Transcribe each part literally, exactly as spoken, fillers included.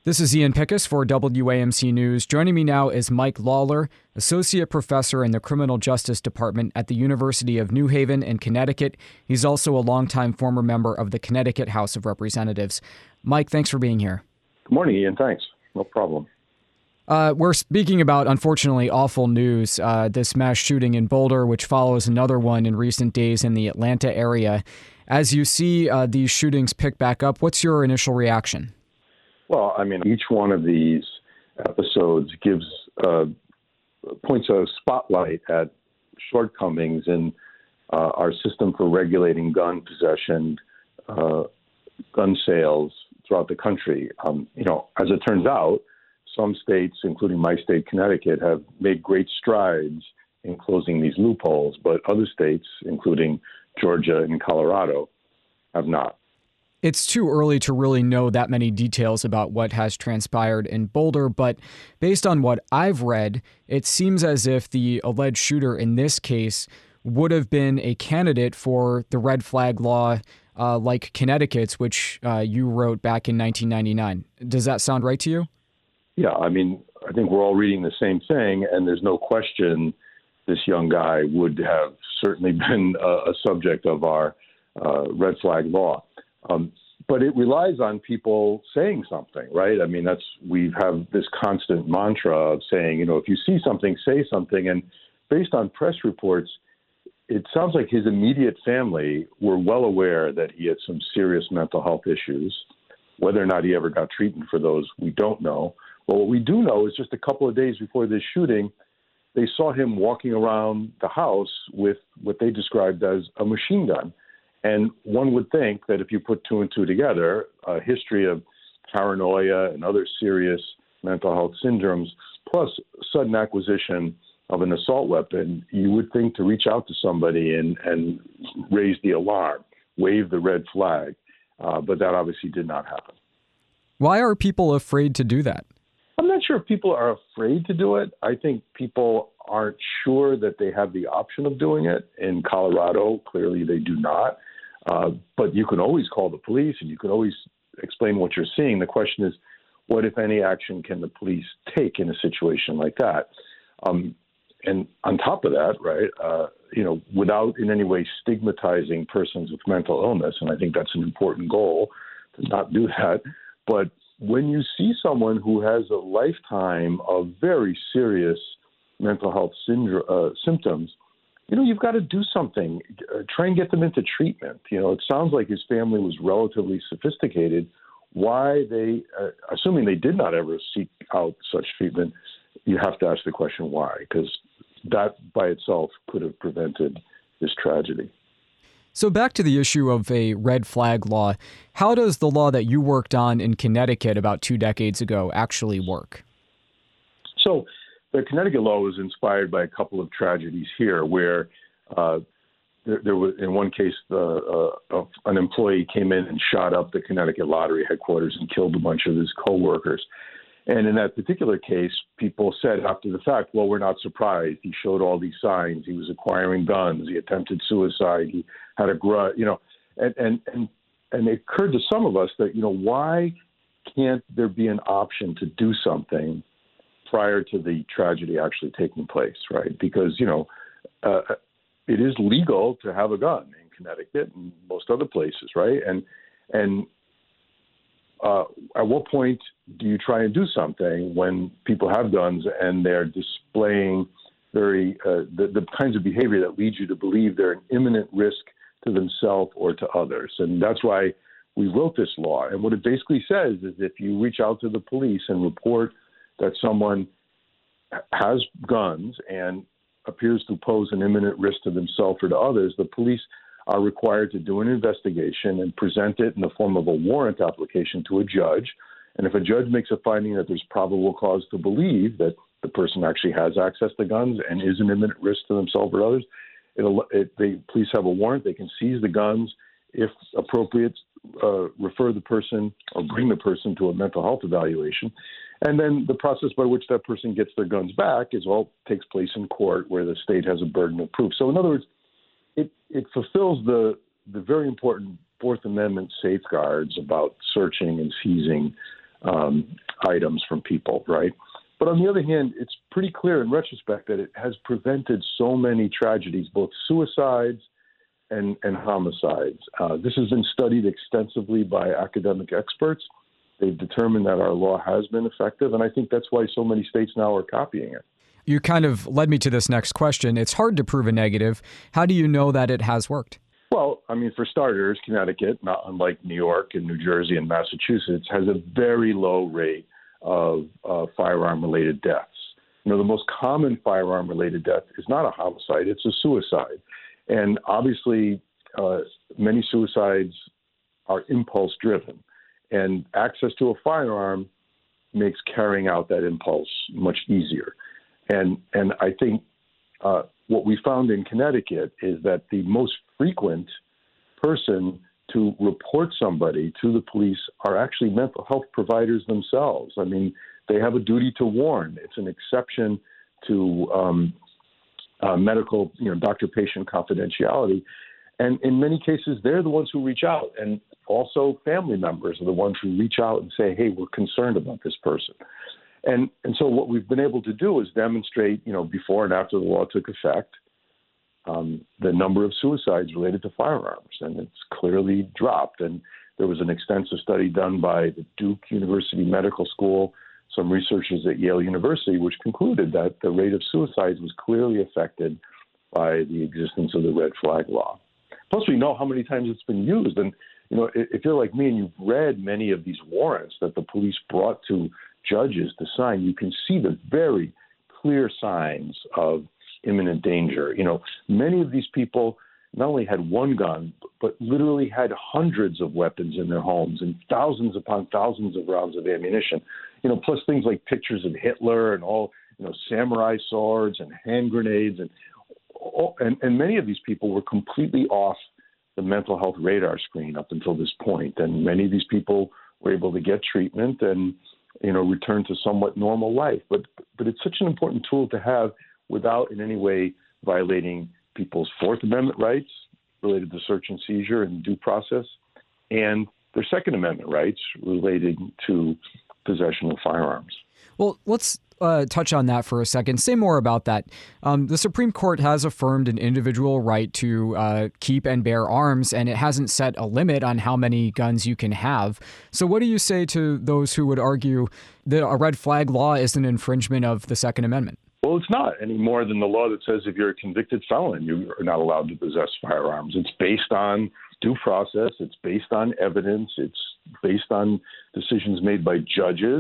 This is Ian Pickus for W A M C News. Joining me now is Mike Lawler, Associate Professor in the Criminal Justice Department at the University of New Haven in Connecticut. He's also a longtime former member of the Connecticut House of Representatives. Mike, thanks for being here. Good morning, Ian. Thanks. No problem. Uh, we're speaking about, unfortunately, awful news, uh, this mass shooting in Boulder, which follows another one in recent days in the Atlanta area. As you see uh, these shootings pick back up, what's your initial reaction? Well, I mean, each one of these episodes gives uh, points a spotlight at shortcomings in uh, our system for regulating gun possession, uh, gun sales throughout the country. Um, you know, as it turns out, some states, including my state, Connecticut, have made great strides in closing these loopholes, but other states, including Georgia and Colorado, have not. It's too early to really know that many details about what has transpired in Boulder, but based on what I've read, it seems as if the alleged shooter in this case would have been a candidate for the red flag law uh, like Connecticut's, which uh, you wrote back in nineteen ninety-nine. Does that sound right to you? Yeah, I mean, I think we're all reading the same thing, and there's no question this young guy would have certainly been a, a subject of our uh, red flag law. Um, but it relies on people saying something, right? I mean, that's we have this constant mantra of saying, you know, if you see something, say something. And based on press reports, it sounds like his immediate family were well aware that he had some serious mental health issues. Whether or not he ever got treatment for those, we don't know. But what we do know is just a couple of days before this shooting, they saw him walking around the house with what they described as a machine gun. And one would think that if you put two and two together, a history of paranoia and other serious mental health syndromes, plus sudden acquisition of an assault weapon, you would think to reach out to somebody and, and raise the alarm, wave the red flag. Uh, but that obviously did not happen. Why are people afraid to do that? I'm not sure if people are afraid to do it. I think people aren't sure that they have the option of doing it. In Colorado, clearly they do not. Uh, but you can always call the police and you can always explain what you're seeing. The question is, what, if any, action can the police take in a situation like that? Um, and on top of that, right, uh, you know, without in any way stigmatizing persons with mental illness, and I think that's an important goal to not do that. But when you see someone who has a lifetime of very serious mental health syndrome, uh, symptoms, you know, you've got to do something. Uh, try and get them into treatment. You know, it sounds like his family was relatively sophisticated. Why they, uh, assuming they did not ever seek out such treatment, you have to ask the question why, because that by itself could have prevented this tragedy. So back to the issue of a red flag law, how does the law that you worked on in Connecticut about two decades ago actually work? So the Connecticut law was inspired by a couple of tragedies here where uh, there, there was, in one case, uh, uh, an employee came in and shot up the Connecticut lottery headquarters and killed a bunch of his coworkers. And in that particular case, people said after the fact, well, we're not surprised. He showed all these signs. He was acquiring guns. He attempted suicide. He had a grudge, you know, and, and, and, and it occurred to some of us that, you know, why can't there be an option to do something prior to the tragedy actually taking place, right? Because, you know, uh, it is legal to have a gun in Connecticut and most other places, right? And, and, Uh, at what point do you try and do something when people have guns and they're displaying very uh, the, the kinds of behavior that leads you to believe they're an imminent risk to themselves or to others? And that's why we wrote this law. And what it basically says is if you reach out to the police and report that someone has guns and appears to pose an imminent risk to themselves or to others, the police are required to do an investigation and present it in the form of a warrant application to a judge. And if a judge makes a finding that there's probable cause to believe that the person actually has access to guns and is an imminent risk to themselves or others, it'll, it, the police have a warrant. They can seize the guns. If appropriate, uh, refer the person or bring the person to a mental health evaluation. And then the process by which that person gets their guns back is all takes place in court where the state has a burden of proof. So in other words, It, it fulfills the the very important Fourth Amendment safeguards about searching and seizing um, items from people, right? But on the other hand, it's pretty clear in retrospect that it has prevented so many tragedies, both suicides and, and homicides. Uh, this has been studied extensively by academic experts. They've determined that our law has been effective, and I think that's why so many states now are copying it. You kind of led me to this next question. It's hard to prove a negative. How do you know that it has worked? Well, I mean, for starters, Connecticut, not unlike New York and New Jersey and Massachusetts, has a very low rate of uh, firearm-related deaths. You know, the most common firearm-related death is not a homicide, it's a suicide. And obviously, uh, many suicides are impulse-driven. And access to a firearm makes carrying out that impulse much easier. And and I think uh, what we found in Connecticut is that the most frequent person to report somebody to the police are actually mental health providers themselves. I mean, they have a duty to warn. It's an exception to um, uh, medical, you know, doctor-patient confidentiality. And in many cases, they're the ones who reach out. And also family members are the ones who reach out and say, hey, we're concerned about this person. And and so what we've been able to do is demonstrate, you know, before and after the law took effect, um, the number of suicides related to firearms, and it's clearly dropped. And there was an extensive study done by the Duke University Medical School, some researchers at Yale University, which concluded that the rate of suicides was clearly affected by the existence of the red flag law. Plus, we know how many times it's been used. And, you know, if you're like me and you've read many of these warrants that the police brought to judges to sign, you can see the very clear signs of imminent danger. You know, many of these people not only had one gun, but literally had hundreds of weapons in their homes and thousands upon thousands of rounds of ammunition. You know, plus things like pictures of Hitler and all, you know, samurai swords and hand grenades. And, and, and many of these people were completely off the mental health radar screen up until this point. And many of these people were able to get treatment and, you know, return to somewhat normal life. But but it's such an important tool to have without in any way violating people's Fourth Amendment rights related to search and seizure and due process, and their Second Amendment rights related to possession of firearms. Well, let's uh, touch on that for a second. Say more about that. Um, the Supreme Court has affirmed an individual right to uh, keep and bear arms, and it hasn't set a limit on how many guns you can have. So what do you say to those who would argue that a red flag law is an infringement of the Second Amendment? Well, it's not any more than the law that says if you're a convicted felon, you are not allowed to possess firearms. It's based on due process. It's based on evidence. It's based on decisions made by judges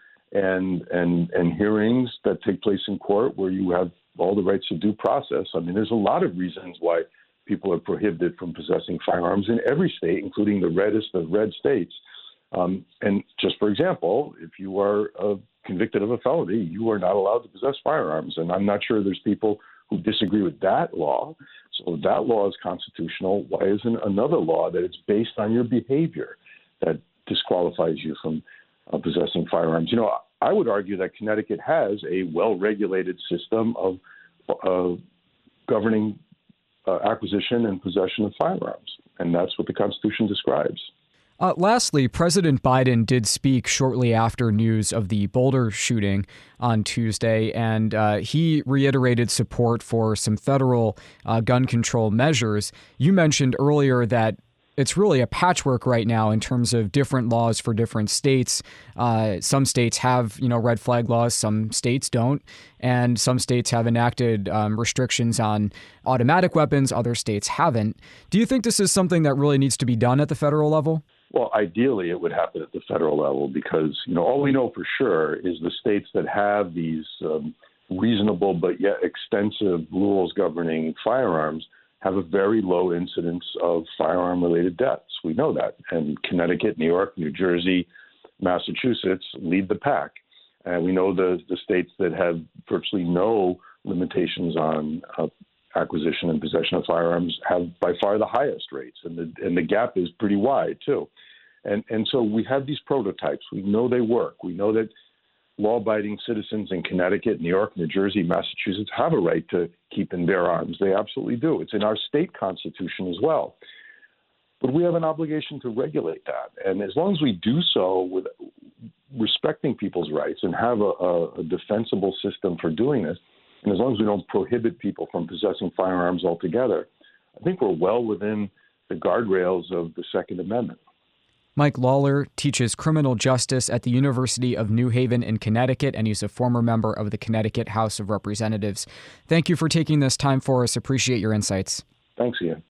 and and and hearings that take place in court where you have all the rights of due process. I mean, there's a lot of reasons why people are prohibited from possessing firearms in every state, including the reddest of red states. Um, and just for example, if you are uh, convicted of a felony, you are not allowed to possess firearms. And I'm not sure there's people who disagree with that law. So if that law is constitutional, why isn't another law that it's based on your behavior that disqualifies you from uh, possessing firearms? You know, I would argue that Connecticut has a well-regulated system of uh, governing uh, acquisition and possession of firearms, and that's what the Constitution describes. Uh, lastly, President Biden did speak shortly after news of the Boulder shooting on Tuesday, and uh, he reiterated support for some federal uh, gun control measures. You mentioned earlier that it's really a patchwork right now in terms of different laws for different states. Uh, some states have, you know, red flag laws, some states don't, and some states have enacted um, restrictions on automatic weapons, other states haven't. Do you think this is something that really needs to be done at the federal level? Well, ideally, it would happen at the federal level because, you know, all we know for sure is the states that have these um, reasonable but yet extensive rules governing firearms have a very low incidence of firearm-related deaths. We know that. And Connecticut, New York, New Jersey, Massachusetts lead the pack. And we know the, the states that have virtually no limitations on uh, acquisition and possession of firearms have by far the highest rates, and the and the gap is pretty wide too. And and so we have these prototypes. We know they work. We know that law-abiding citizens in Connecticut, New York, New Jersey, Massachusetts have a right to keep and bear arms. They absolutely do. It's in our state constitution as well. But we have an obligation to regulate that. And as long as we do so with respecting people's rights and have a, a, a defensible system for doing this, and as long as we don't prohibit people from possessing firearms altogether, I think we're well within the guardrails of the Second Amendment. Mike Lawler teaches criminal justice at the University of New Haven in Connecticut, and he's a former member of the Connecticut House of Representatives. Thank you for taking this time for us. Appreciate your insights. Thanks, Ian.